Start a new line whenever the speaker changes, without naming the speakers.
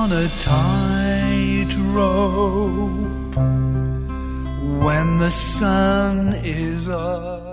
on a tightrope when the sun is up.